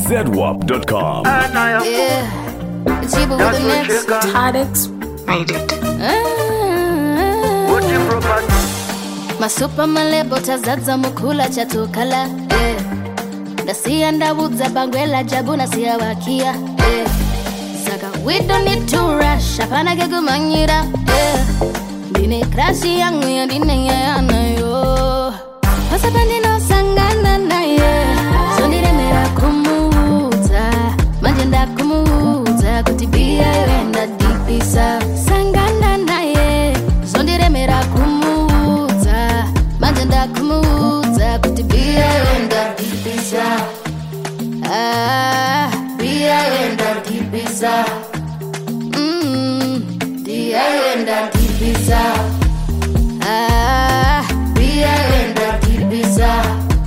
ZWAP.com. Yeah, it's Chiba with the next. Toddix made it. Masupa malebo tazaza mukula chatukala. Yeah, Dasia ndawuza bangwela jabu na siya wakia. Yeah, Saka we don't need to rush. Apana kegumanyira. Yeah, Dine krashi yangu ya dine ya yana yo. Pasapandi no sangana na ye. Sonire mera kumuza. Manjenda kumuza. Kutibia yenda dipisa. Sangana na ye. Sonire mera kumuza. Manjenda kumuza. Kutibia yenda dipisa. Ah, bia yenda dipisa. Dia yenda dipisa. Ah, bia yenda dipisa.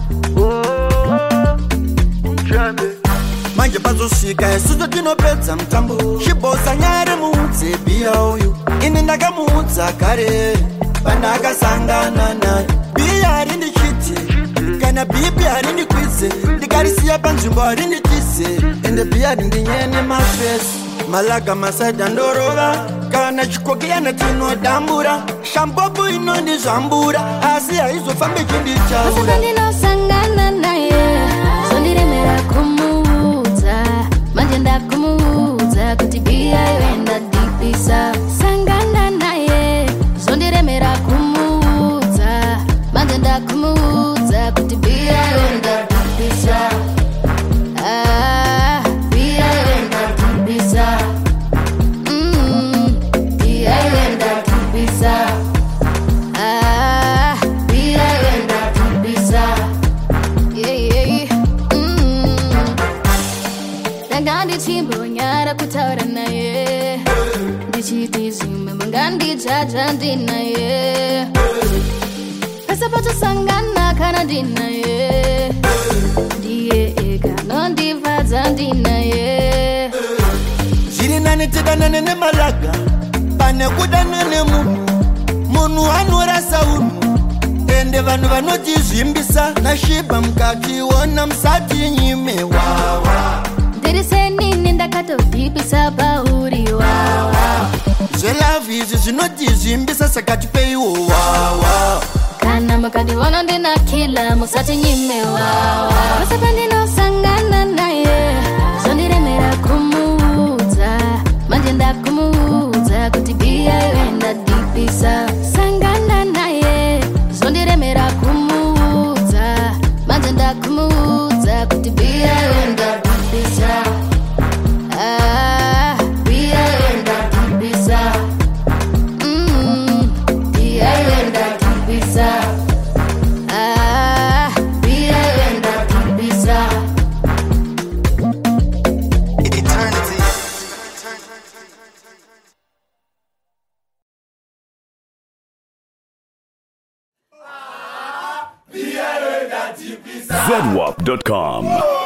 Manje bazosvika isuzo tinopedza mutambo chibosa nyare muudze biya uyu ini ndakamuudza kare pandakasangana naye biya harindichiti kana bipi harindikwidze ndikarisiya panzvimbo harinditize ende biya harindinyene mafesi malaga masaida ndorova kana chikokiyana tinodambura shambopu inondizvambura asi haizofambe chindichaura ndinosangana naye zondiremera kumuudza manje ndakumuudza kuti biya yoenda dipisa sangana naye zondiremera kumuudza manje ndakumuudza kuti biya yoenda dipisa ah biya yoenda dipisa biya yoenda dipisa ah biya yoenda dipisa Ngandi chimbo nyara kutaura naye Ndichiti zime mangandi jaja ndinaye Pesa pato sangana kana ndinaye Ndiye ega nondivadza ndinaye zviri nani tidanane nemalaga pane kudanane munhu anorasa unhu ende vanhu vanotizvimbisa nashiba mukakiona musati nyime wawa Ndirise nini ndakatodipisa pauri wawa zvelavhu izvi zvinotizvimbisa sakati peiwo wawa Kana mukandiona ndinakila musati nyime wawa Pasa pandinosangana naye zondiremera kumuudza manje ndakumuudza kuti biya yoenda dipisa sangana naye zondiremera kumuudza manje ndakumuudza kuti biya yoenda dipisa ah biya yoenda dipisa biya yoenda dipisa ah biya yoenda dipisa eternity ZWAP.com.